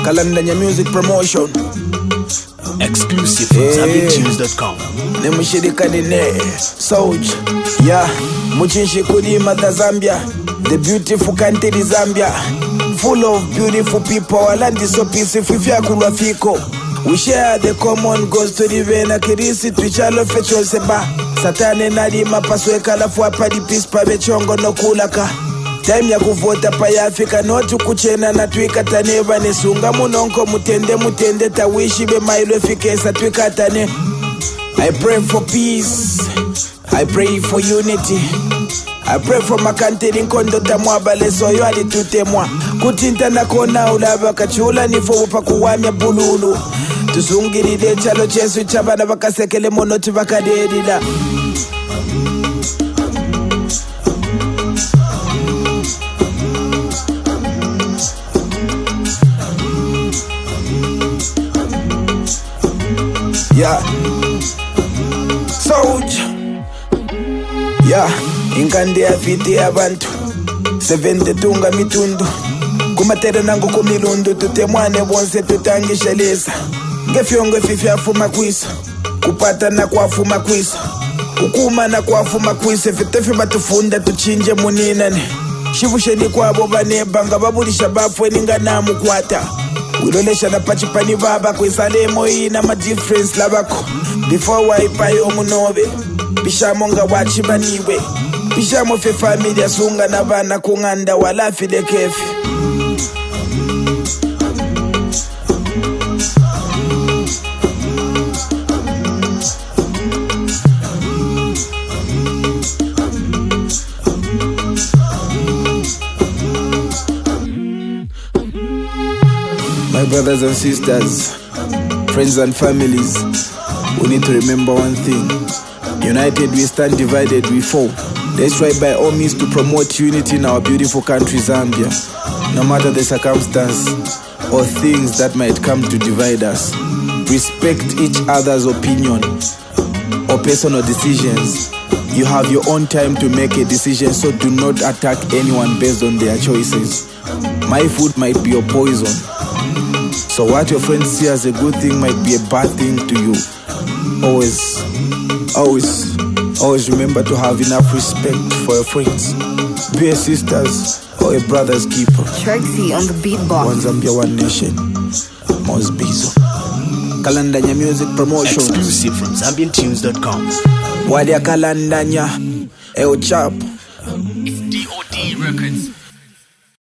Kalandanya Music Promotion. Exclusive from ZambianTunes.com. Nemushirikane Soldier. Yeah, Muchinshi Kulima da Zambia. The beautiful country Zambia. Full of beautiful people. Our land is so peaceful. We share the common goals to the Vena Kirisi Twichalo Fetchol Seba. Satane Nadima Pasweka Lafua Padi Peace Pavechongo no Kulaka. Time ya kuvota pa ya Afrika notu kuchena na tuika taneva nesunga munonko mutende tawishi be mailo fikesa tuika tane. I pray for peace, I pray for unity, I pray for my country nkondo tamwa baleso yo ali tutemwa kutinta na kona ulaba kachula nifo pakuwamya bululu tuzungiride chalo chesu chabana bakasekele monoti bakadedila. Yeah, Soldier. Yeah, ingande ya fiti ya bantu 70 nga mitundu kumatera nangu kumilundu tutemwane bonse tutangisha lesa ngefyongo fifi afuma kwisa kupata na kuafuma kwisa ukuma na kuafuma kwisa fitefi batufunda tuchinje muninane shivusheni kwabo banebanga babulisha bafwe ninga namukwata wilolesha na pachipani baba kwisalemo ina ma difference labako before waipayo munobe bishamo nga wachibaniwe bishamo fe familia sunga na bana kunganda wala fide kefi. My brothers and sisters, friends and families, we need to remember one thing. United we stand, divided we fall. Let's try by all means to promote unity in our beautiful country Zambia. No matter the circumstance or things that might come to divide us, respect each other's opinion or personal decisions. You have your own time to make a decision, so do not attack anyone based on their choices. My food might be your poison. So what your friends see as a good thing might be a bad thing to you. Always remember to have enough respect for your friends. Be a sister's or a brother's keeper. Trixie on the beatbox. One Zambia, one nation. Most Bizo. Kalandanya Music Promotion. Exclusive from ZambianTunes.com. Wadia Kalandanya. Chap.